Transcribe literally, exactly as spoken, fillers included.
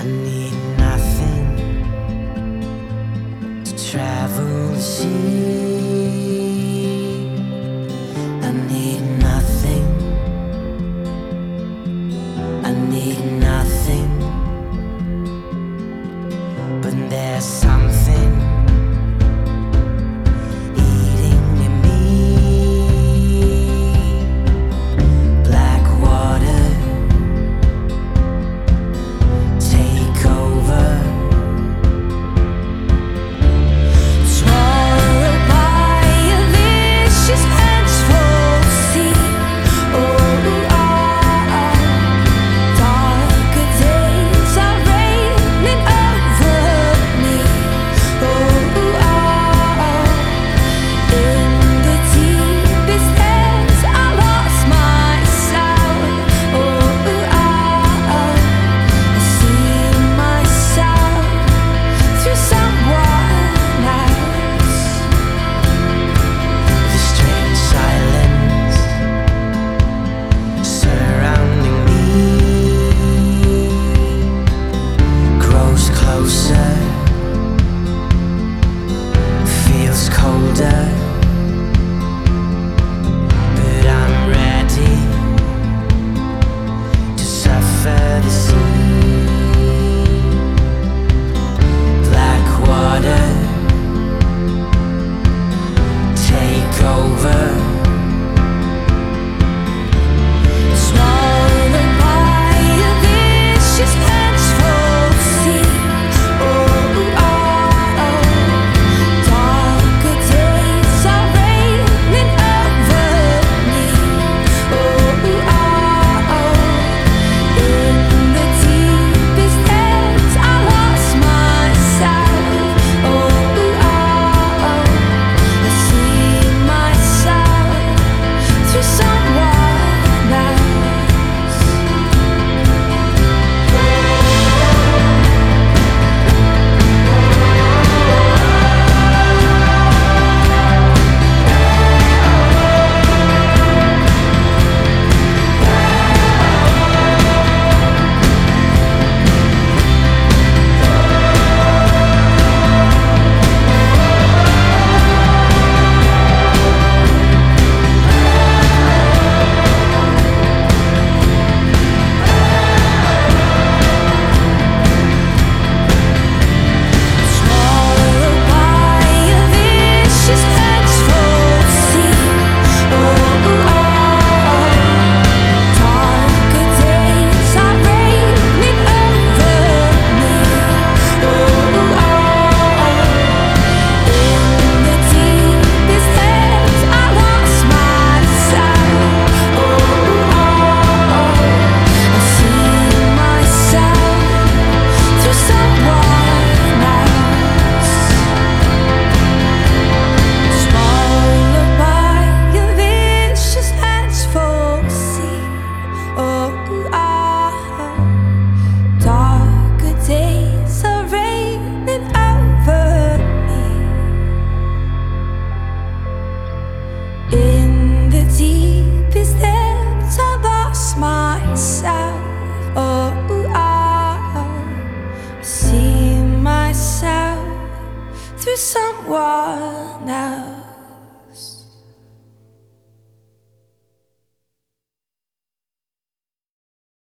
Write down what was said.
I need nothing to travel the sea. I need nothing. I need nothing. But there's something eating in me. Black water, take over. Swallowed by a vicious vengeful sea. Oh, ah, ah. Darker days are raining over me. Oh, ah, ah. In the deepest depths I lost myself. Oh, ah, ah. I see myself through someone else. The strange silence surrounding me grows closer, feels colder, but I'm ready to suffer the sea. Black water, take over. Swallowed by a vicious vengeful sea. Oh, ah, ah. Darker days are raining over me. Oh, ah, ah. In the deepest depths I lost myself. Oh, ah, ah. I see myself through someone else. Swallowed by a vicious vengeful sea. Oh, ah, ah. Darker days are raining over me. Oh, ah, ah. In the deepest depths I lost myself. Oh, ah, ah. I see myself through someone else. Swallowed by a vicious vengeful sea. Oh, ah, darker days are raining over me. In the deepest depths I lost myself. Oh, ah, I see myself through someone else.